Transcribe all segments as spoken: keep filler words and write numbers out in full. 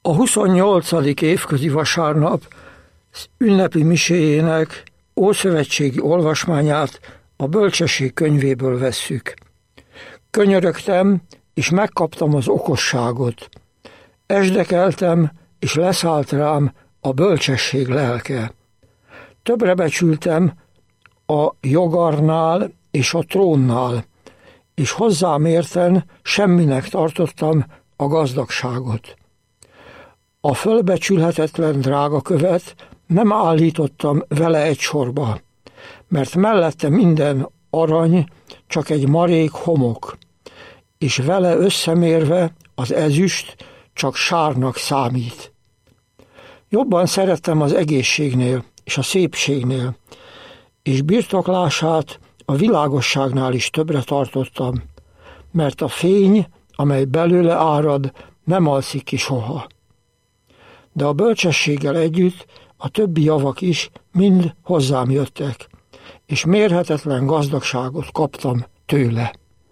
A huszonnyolcadik évközi vasárnap ünnepi miséjének ószövetségi olvasmányát a Bölcsesség könyvéből vesszük. Könyörögtem, és megkaptam az okosságot. Esdekeltem, és leszállt rám a bölcsesség lelke. Többre becsültem a jogarnál és a trónnál, és hozzám érten semminek tartottam a gazdagságot. A fölbecsülhetetlen drága követ nem állítottam vele egy sorba, mert mellette minden arany csak egy marék homok, és vele összemérve az ezüst csak sárnak számít. Jobban szerettem az egészségnél és a szépségnél, és birtoklását a világosságnál is többre tartottam, mert a fény, amely belőle árad, nem alszik ki soha. De a bölcsességgel együtt a többi javak is mind hozzám jöttek, és mérhetetlen gazdagságot kaptam tőle.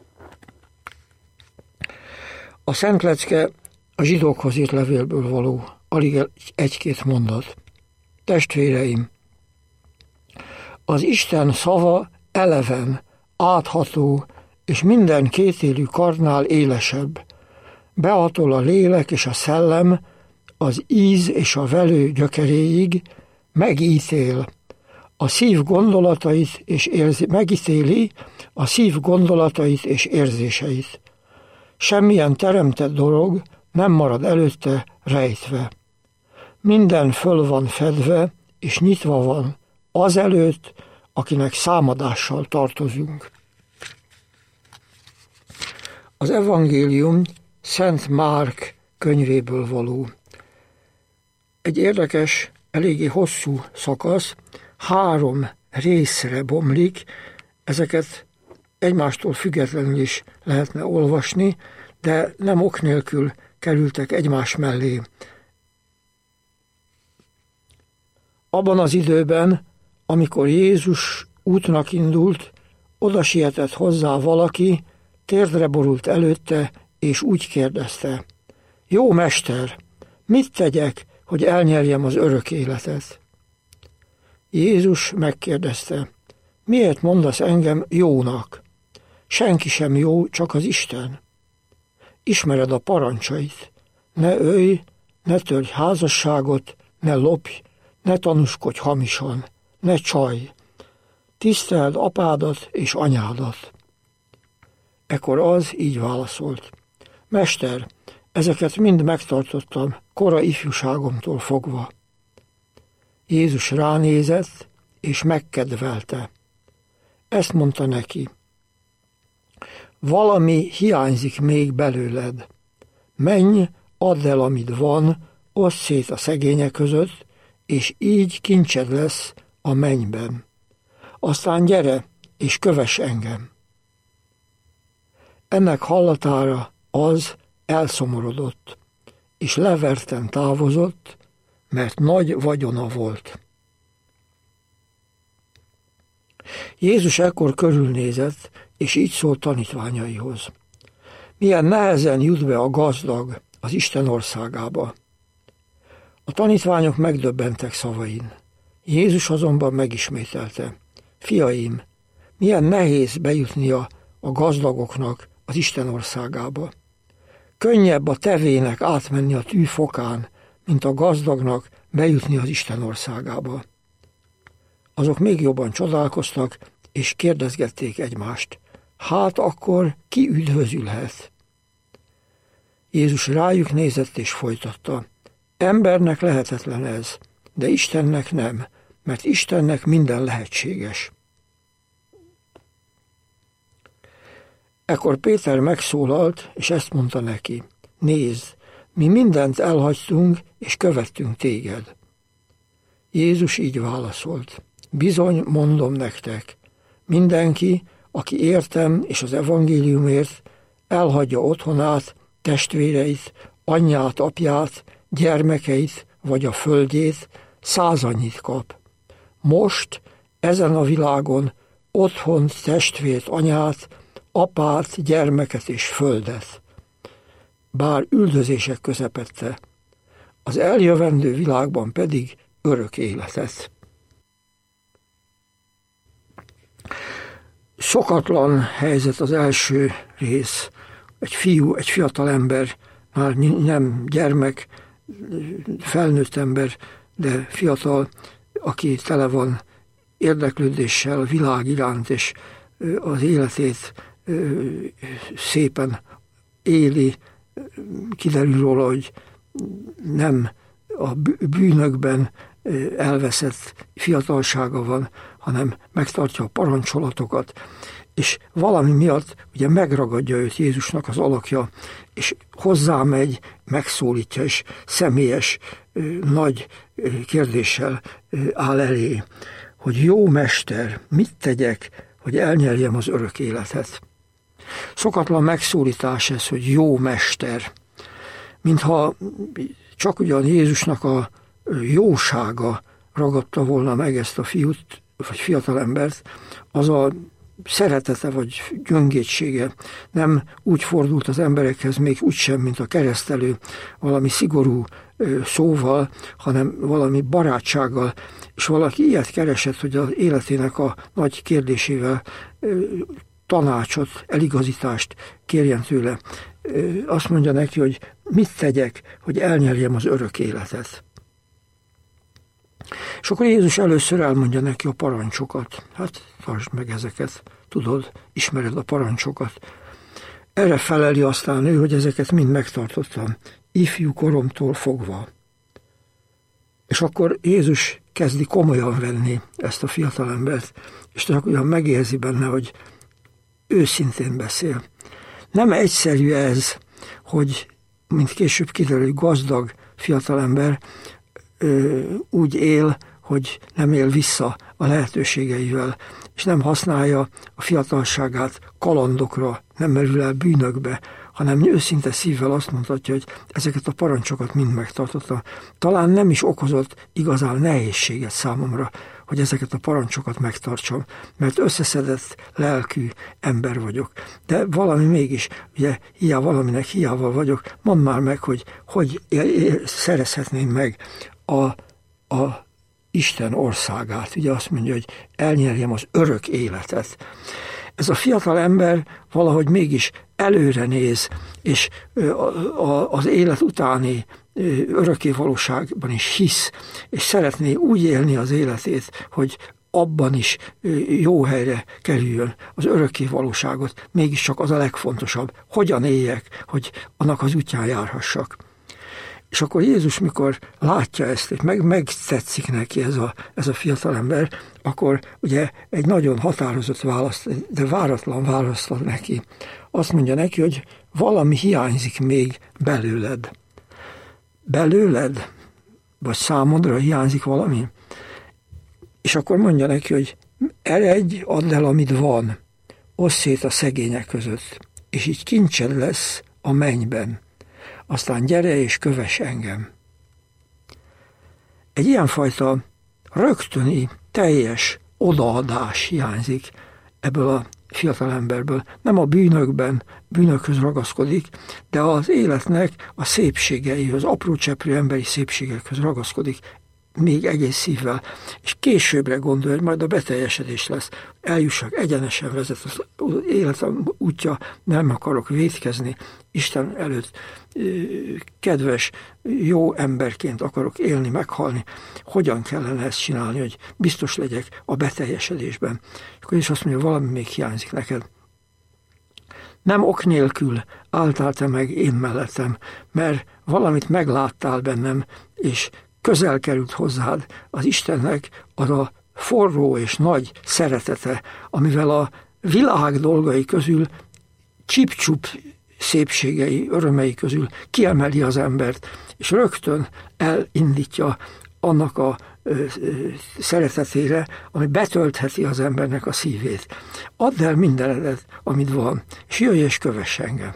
A Szent Lecke a zsidókhoz írt levélből való, alig egy-két mondat. Testvéreim, az Isten szava eleven, átható, és minden kétélű karnál élesebb. Behatol a lélek és a szellem, az íz és a velő gyökeréig, megítél, a szív gondolatait és érzi, megítéli a szív gondolatait és érzéseit. Semmilyen teremtett dolog nem marad előtte rejtve. Minden föl van fedve és nyitva van azelőtt, akinek számadással tartozunk. Az evangélium Szent Márk könyvéből való. Egy érdekes, eléggé hosszú szakasz, három részre bomlik, ezeket egymástól függetlenül is lehetne olvasni, de nem ok nélkül kerültek egymás mellé. Abban az időben, amikor Jézus útnak indult, oda sietett hozzá valaki, térdre borult előtte, és úgy kérdezte: Jó mester, mit tegyek, hogy elnyerjem az örök életet? Jézus megkérdezte: Miért mondasz engem jónak? Senki sem jó, csak az Isten. Ismered a parancsait. Ne ölj, ne törj házasságot, ne lopj, ne tanúskodj hamisan, ne csalj. Tiszteld apádat és anyádat. Ekkor az így válaszolt: Mester, ezeket mind megtartottam kora ifjúságomtól fogva. Jézus ránézett, és megkedvelte. Ezt mondta neki: Valami hiányzik még belőled. Menj, add el, amit van, oszd szét a szegények között, és így kincsed lesz a mennyben. Aztán gyere, és kövess engem. Ennek hallatára az elszomorodott, és leverten távozott, mert nagy vagyona volt. Jézus ekkor körülnézett, és így szólt tanítványaihoz: Milyen nehezen jut be a gazdag az Isten országába. A tanítványok megdöbbentek szavain. Jézus azonban megismételte: Fiaim, milyen nehéz bejutnia a gazdagoknak az Isten országába. Könnyebb a tevének átmenni a tű fokán, mint a gazdagnak bejutni az Isten országába. Azok még jobban csodálkoztak, és kérdezgették egymást: Hát akkor ki üdvözülhet? Jézus rájuk nézett és folytatta: Embernek lehetetlen ez, de Istennek nem, mert Istennek minden lehetséges. Ekkor Péter megszólalt, és ezt mondta neki: Nézd, mi mindent elhagytunk, és követtünk téged. Jézus így válaszolt: Bizony, mondom nektek, mindenki, aki értem és az evangéliumért elhagyja otthonát, testvéreit, anyját, apját, gyermekeit vagy a földjét, százannyit kap. Most, ezen a világon otthont, testvért, anyát, apát, gyermeket és földet, bár üldözések közepette. az eljövendő világban pedig örök életet. Szokatlan helyzet az első rész. Egy fiú, egy fiatal ember, már nem gyermek, felnőtt ember, de fiatal, aki tele van érdeklődéssel a világ iránt, és az életét szépen éli, kiderül róla, hogy nem a bűnökben elveszett fiatalsága van, hanem megtartja a parancsolatokat, és valami miatt ugye megragadja őt Jézusnak az alakja, és hozzámegy, megszólítja, és személyes, nagy kérdéssel áll elé, hogy jó mester, mit tegyek, hogy elnyerjem az örök életet. Szokatlan megszólítás ez, hogy jó mester, mintha csak ugyan Jézusnak a jósága ragadta volna meg ezt a fiút, vagy fiatalembert, az a szeretete vagy gyöngétsége nem úgy fordult az emberekhez, még úgysem, mint a keresztelő, valami szigorú szóval, hanem valami barátsággal, és valaki ilyet keresett, hogy az életének a nagy kérdésével tanácsot, eligazítást kérjen tőle. Azt mondja neki, hogy mit tegyek, hogy elnyerjem az örök életet. És akkor Jézus először elmondja neki a parancsokat. Hát tartsd meg ezeket, tudod, ismered a parancsokat. Erre feleli aztán ő, hogy ezeket mind megtartottam, ifjú koromtól fogva. És akkor Jézus kezdi komolyan venni ezt a fiatalembert, és csak olyan megérzi benne, hogy őszintén beszél. Nem egyszerű ez, hogy, mint később kiderül, gazdag fiatalember úgy él, hogy nem él vissza a lehetőségeivel, és nem használja a fiatalságát kalandokra, nem merül el bűnökbe, hanem őszinte szívvel azt mondhatja, hogy ezeket a parancsokat mind megtartotta. Talán nem is okozott igazán nehézséget számomra, hogy ezeket a parancsokat megtartsam, mert összeszedett lelkű ember vagyok. De valami mégis, ugye hiába valaminek hiával vagyok, mondd már meg, hogy hogy szerezhetném meg a, a Isten országát. Ugye azt mondja, hogy elnyerjem az örök életet. Ez a fiatal ember valahogy mégis előre néz, és az élet utáni örökké valóságban is hisz, és szeretné úgy élni az életét, hogy abban is jó helyre kerüljön az örökké valóságot. Mégiscsak az a legfontosabb. Hogyan éljek, hogy annak az útján járhassak. És akkor Jézus, mikor látja ezt, hogy meg, megtetszik neki ez a, ez a fiatalember, akkor ugye egy nagyon határozott választ, de váratlan választ ad neki. Azt mondja neki, hogy valami hiányzik még belőled. Belőled? Vagy számodra hiányzik valami? És akkor mondja neki, hogy eredj, add el, amit van, osszd szét a szegények között, és így kincsed lesz a mennyben. Aztán gyere és kövess engem. Egy ilyenfajta rögtöni, teljes odaadás hiányzik ebből a fiatalemberből. Nem a bűnökben, bűnökhöz ragaszkodik, de az életnek a szépségeihez, apró cseprő emberi szépségekhez ragaszkodik, még egész szívvel, és későbbre gondol, hogy majd a beteljesedés lesz. Eljussak, egyenesen vezet az életem útja, nem akarok vétkezni, Isten előtt kedves, jó emberként akarok élni, meghalni. Hogyan kellene ezt csinálni, hogy biztos legyek a beteljesedésben? Akkor is azt mondja, valami még hiányzik neked. Nem ok nélkül álltál te meg én mellettem, mert valamit megláttál bennem, és közel került hozzád az Istennek az a forró és nagy szeretete, amivel a világ dolgai közül csip-csup szépségei, örömei közül kiemeli az embert, és rögtön elindítja annak a ö, ö, szeretetére, ami betöltheti az embernek a szívét. Add el mindenedet, amit van, és jöjj és kövess engem.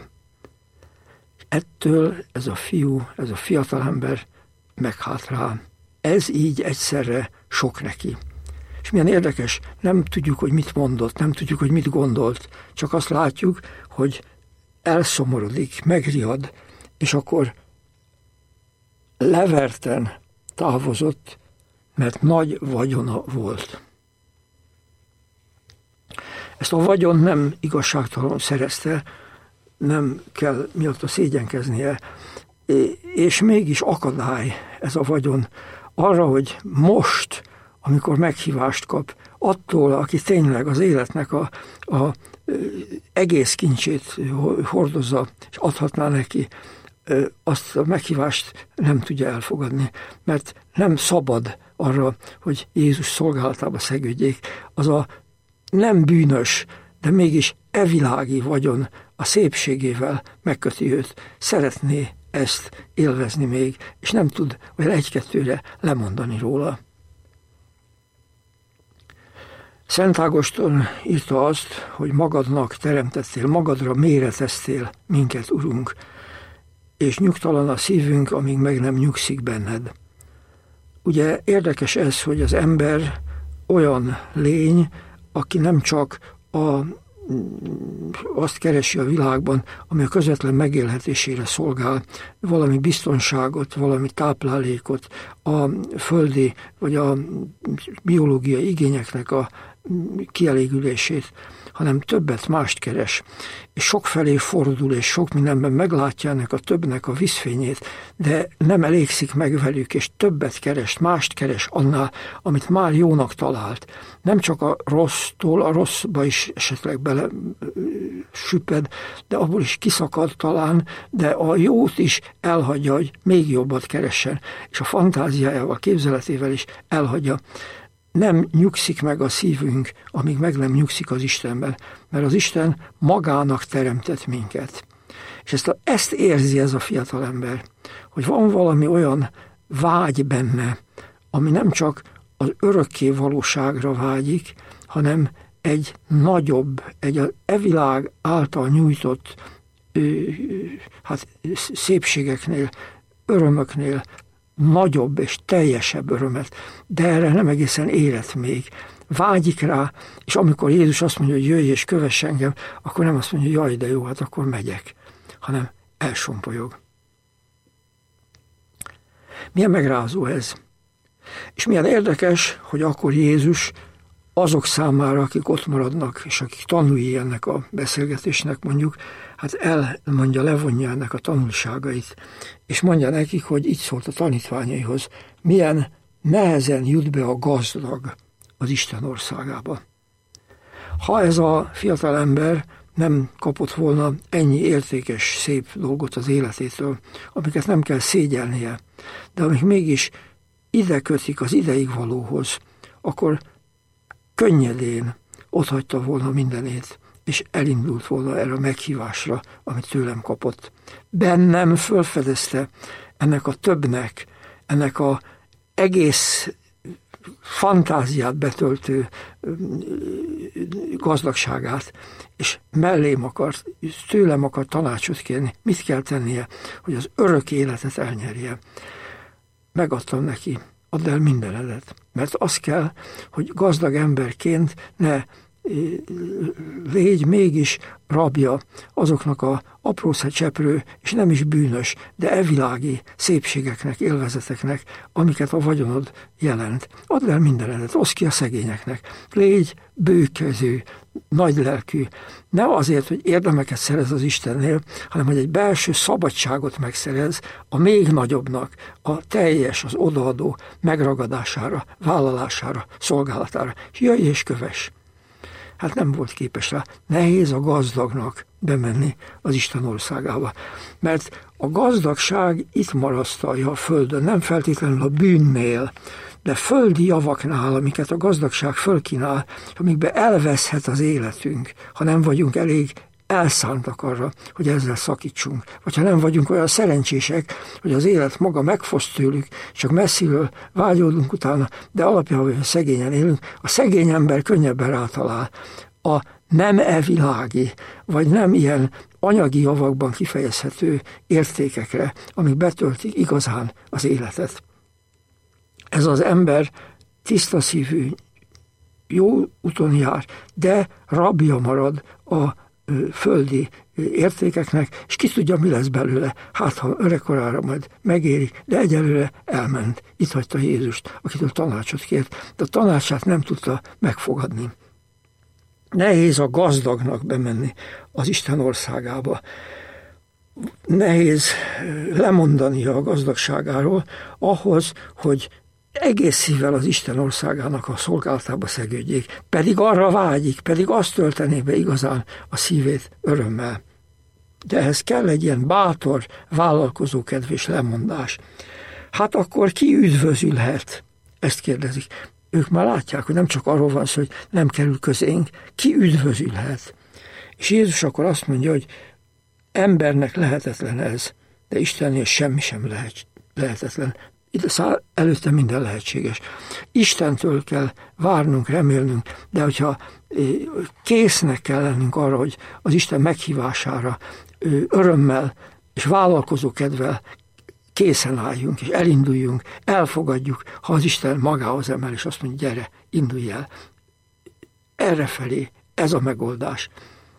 Ettől ez a fiú, ez a fiatalember meghátrál. Ez így egyszerre sok neki. És milyen érdekes, nem tudjuk, hogy mit mondott, nem tudjuk, hogy mit gondolt, csak azt látjuk, hogy elszomorodik, megriad, és akkor leverten távozott, mert nagy vagyona volt. Ezt a vagyon nem igazságtalanul szerezte, nem kell miatta szégyenkeznie, és mégis akadály ez a vagyon arra, hogy most, amikor meghívást kap, attól, aki tényleg az életnek a, a egész kincsét hordozza, és adhatná neki, azt a meghívást nem tudja elfogadni, mert nem szabad arra, hogy Jézus szolgálatába szegődjék. Az a nem bűnös, de mégis evilági vagyon a szépségével megköti őt, szeretné ezt élvezni még, és nem tud olyan egy-kettőre lemondani róla. Szent Ágoston írta azt, hogy magadnak teremtettél, magadra méreteztél minket, Urunk, és nyugtalan a szívünk, amíg meg nem nyugszik benned. Ugye érdekes ez, hogy az ember olyan lény, aki nem csak a, azt keresi a világban, ami a közvetlen megélhetésére szolgál, valami biztonságot, valami táplálékot, a földi vagy a biológiai igényeknek a kielégülését, hanem többet mást keres, és sokfelé fordul, és sok mindenben meglátja ennek a többnek a vízfényét, de nem elégszik meg velük, és többet keres, mást keres annál, amit már jónak talált. Nem csak a rossztól, a rosszba is esetleg bele süpped, de abból is kiszakad talán, de a jót is elhagyja, hogy még jobbat keressen, és a fantáziájával, képzeletével is elhagyja. Nem nyugszik meg a szívünk, amíg meg nem nyugszik az Istenben, mert az Isten magának teremtett minket. És ezt, a, ezt érzi ez a fiatal ember, hogy van valami olyan vágy benne, ami nem csak az örökké valóságra vágyik, hanem egy nagyobb, egy az evilág által nyújtott hát, szépségeknél, örömöknél nagyobb és teljesebb örömet, de erre nem egészen érett még. Vágyik rá, és amikor Jézus azt mondja, hogy jöjj és kövess engem, akkor nem azt mondja, jaj, de jó, hát akkor megyek, hanem elsompolyog. Milyen megrázó ez. És milyen érdekes, hogy akkor Jézus azok számára, akik ott maradnak, és akik tanulj ennek a beszélgetésnek mondjuk, hát elmondja, levonja ennek a tanulságait, és mondja nekik, hogy így szólt a tanítványaihoz, milyen nehezen jut be a gazdag az Isten országába. Ha ez a fiatal ember nem kapott volna ennyi értékes, szép dolgot az életétől, amiket nem kell szégyelnie, de amik mégis ide kötik az ideig valóhoz, akkor könnyedén otthagyta volna mindenét, és elindult volna erre a meghívásra, amit tőlem kapott. Bennem fölfedezte ennek a többnek, ennek a egész fantáziát betöltő gazdagságát, és mellém akart, tőlem akart tanácsot kérni, mit kell tennie, hogy az örök életet elnyerje. Megadtam neki, add el mindenedet, mert az kell, hogy gazdag emberként ne légy mégis rabja azoknak a aprószett cseprő, és nem is bűnös, de evilági szépségeknek, élvezeteknek, amiket a vagyonod jelent. Add el mindenedet, oszd ki a szegényeknek. Légy bőkező, nagylelkű. Nem azért, hogy érdemeket szerez az Istennél, hanem hogy egy belső szabadságot megszerez a még nagyobbnak, a teljes, az odaadó megragadására, vállalására, szolgálatára. Jöjj és kövess! Hát nem volt képes rá. Nehéz a gazdagnak bemenni az Isten országába. Mert a gazdagság itt marasztalja a földön, nem feltétlenül a bűnnél, de földi javaknál, amiket a gazdagság fölkínál, amikbe elveszhet az életünk, ha nem vagyunk elég elszántak arra, hogy ezzel szakítsunk. Vagy ha nem vagyunk olyan szerencsések, hogy az élet maga megfoszt tőlük, csak messziről vágyódunk utána, de alapjában, hogy szegényen élünk, a szegény ember könnyebben rátalál a nem evilági, vagy nem ilyen anyagi javakban kifejezhető értékekre, amik betöltik igazán az életet. Ez az ember tiszta szívű, jó úton jár, de rabja marad a földi értékeknek, és ki tudja, mi lesz belőle. Hát, ha öregkorára majd megéri, de egyelőre elment. Itt hagyta Jézust, akitől tanácsot kért, de a tanácsát nem tudta megfogadni. Nehéz a gazdagnak bemenni az Isten országába. Nehéz lemondania a gazdagságáról ahhoz, hogy egész szívvel az Isten országának a szolgálatába szegődjék, pedig arra vágyik, pedig azt töltené be igazán a szívét örömmel. De ehhez kell egy ilyen bátor, vállalkozókedvés lemondás. Hát akkor ki üdvözülhet? Ezt kérdezik. Ők már látják, hogy nem csak arról van szó, hogy nem kerül közénk, ki üdvözülhet. És Jézus akkor azt mondja, hogy embernek lehetetlen ez, de Istennél semmi sem lehet, lehetetlen. Előtte minden lehetséges. Istentől kell várnunk, remélnünk, de hogyha késznek kell lennünk arra, hogy az Isten meghívására örömmel és vállalkozókedvel készen álljunk, és elinduljunk, elfogadjuk, ha az Isten magához emel, és azt mondja, gyere, indulj el. Errefelé ez a megoldás.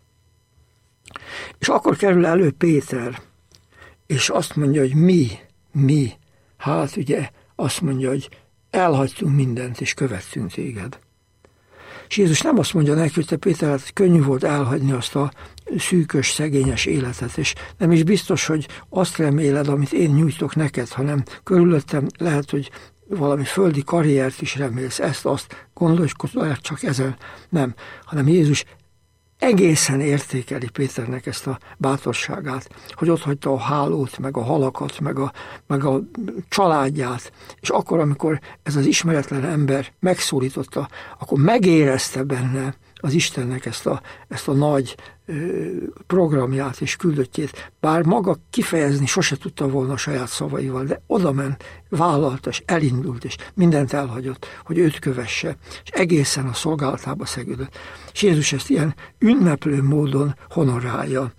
És akkor kerül elő Péter, és azt mondja, hogy mi, mi, hát ugye azt mondja, hogy elhagytunk mindent, és követtünk téged. És Jézus nem azt mondja neki, hogy te Péter, hát könnyű volt elhagyni azt a szűkös, szegényes életet, és nem is biztos, hogy azt reméled, amit én nyújtok neked, hanem körülöttem lehet, hogy valami földi karriert is remélsz, ezt, azt gondolkodj csak ezen. Nem, hanem Jézus egészen értékeli Péternek ezt a bátorságát, hogy ott hagyta a hálót, meg a halakat, meg a, meg a családját, és akkor, amikor ez az ismeretlen ember megszólította, akkor megérezte benne az Istennek ezt a, ezt a nagy ö, programját és küldöttjét, bár maga kifejezni sose tudta volna a saját szavaival, de oda ment, vállalta, és elindult, és mindent elhagyott, hogy őt kövesse, és egészen a szolgálatába szegődött. És Jézus ezt ilyen ünneplő módon honorálja.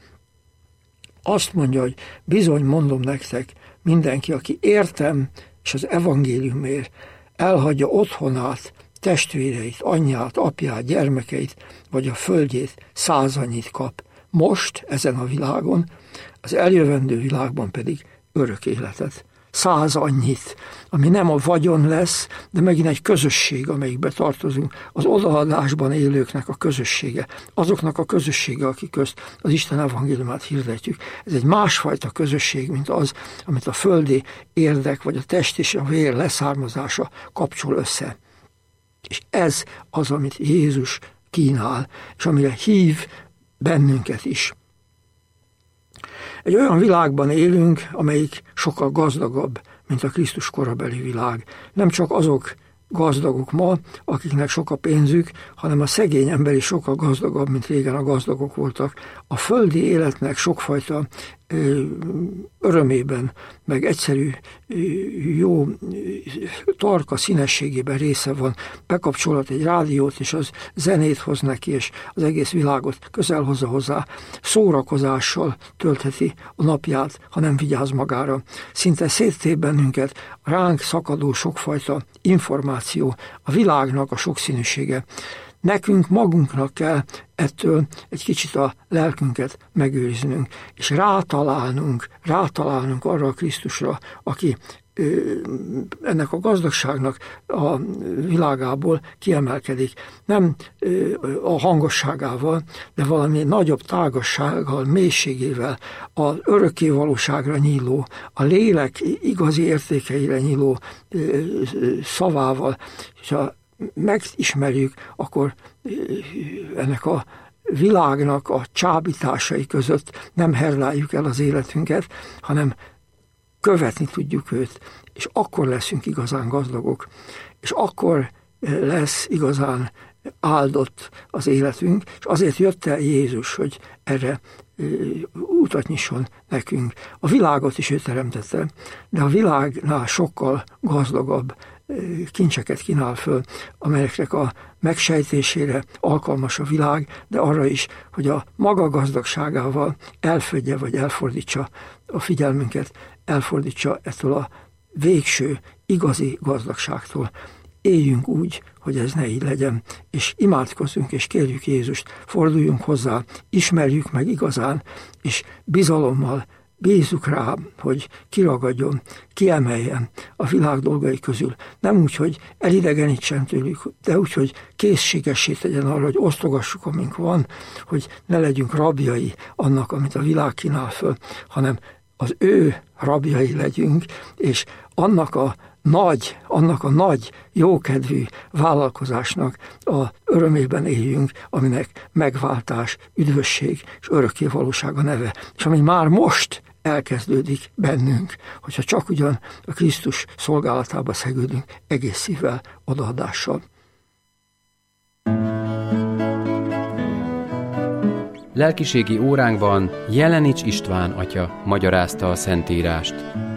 Azt mondja, hogy bizony mondom nektek, mindenki, aki értem, és az evangéliumért elhagyja otthonát, testvéreit, anyját, apját, gyermekeit, vagy a földjét, százannyit kap. Most, ezen a világon, az eljövendő világban pedig örök életet. Száz annyit, ami nem a vagyon lesz, de megint egy közösség, amelyikbe tartozunk, az odaadásban élőknek a közössége, azoknak a közössége, akik közt az Isten evangéliumát hirdetjük. Ez egy másfajta közösség, mint az, amit a földi érdek, vagy a test és a vér leszármazása kapcsol össze. És ez az, amit Jézus kínál, és amire hív bennünket is. Egy olyan világban élünk, amelyik sokkal gazdagabb, mint a Krisztus korabeli világ. Nem csak azok gazdagok ma, akiknek sok a pénzük, hanem a szegény ember is sokkal gazdagabb, mint régen a gazdagok voltak. A földi életnek sokfajta örömében, meg egyszerű, jó, tarka színességében része van. Bekapcsolhat egy rádiót, és az zenét hoz neki, és az egész világot közel hozza hozzá. Szórakozással töltheti a napját, ha nem vigyáz magára. Szinte széttép bennünket a ránk szakadó sokfajta információ, a világnak a sokszínűsége. Nekünk magunknak kell ettől egy kicsit a lelkünket megőriznünk, és rátalálnunk, rátalálnunk arra a Krisztusra, aki ennek a gazdagságnak a világából kiemelkedik. Nem a hangosságával, de valami nagyobb tágassággal, mélységével, az örökké valóságra nyíló, a lélek igazi értékeire nyíló szavával. És ha megismerjük, akkor ennek a világnak a csábításai között nem herláljuk el az életünket, hanem követni tudjuk őt, és akkor leszünk igazán gazdagok, és akkor lesz igazán áldott az életünk, és azért jött el Jézus, hogy erre útat nyisson nekünk. A világot is ő teremtette, de a világnál sokkal gazdagabb kincseket kínál föl, amelyeknek a megsejtésére alkalmas a világ, de arra is, hogy a maga gazdagságával elfödje vagy elfordítsa a figyelmünket, elfordítsa ettől a végső, igazi gazdagságtól. éljünk úgy, hogy ez ne így legyen, és imádkozzunk, és kérjük Jézust, forduljunk hozzá, ismerjük meg igazán, és bizalommal bízzuk rá, hogy kiragadjon, kiemeljen a világ dolgai közül. Nem úgy, hogy elidegenítsen tőlük, de úgy, hogy készségessé tegyen arra, hogy osztogassuk, amink van, hogy ne legyünk rabjai annak, amit a világ kínál föl, hanem az ő rabjai legyünk, és annak a nagy, annak a nagy, jókedvű vállalkozásnak a örömében éljünk, aminek megváltás, üdvösség és örökké valóság a neve. És ami már most elkezdődik bennünk, hogyha csak ugyan a Krisztus szolgálatába szegődünk egész szívvel, odaadással. Lelkiségi óránkban Jelenics István atya magyarázta a Szentírást.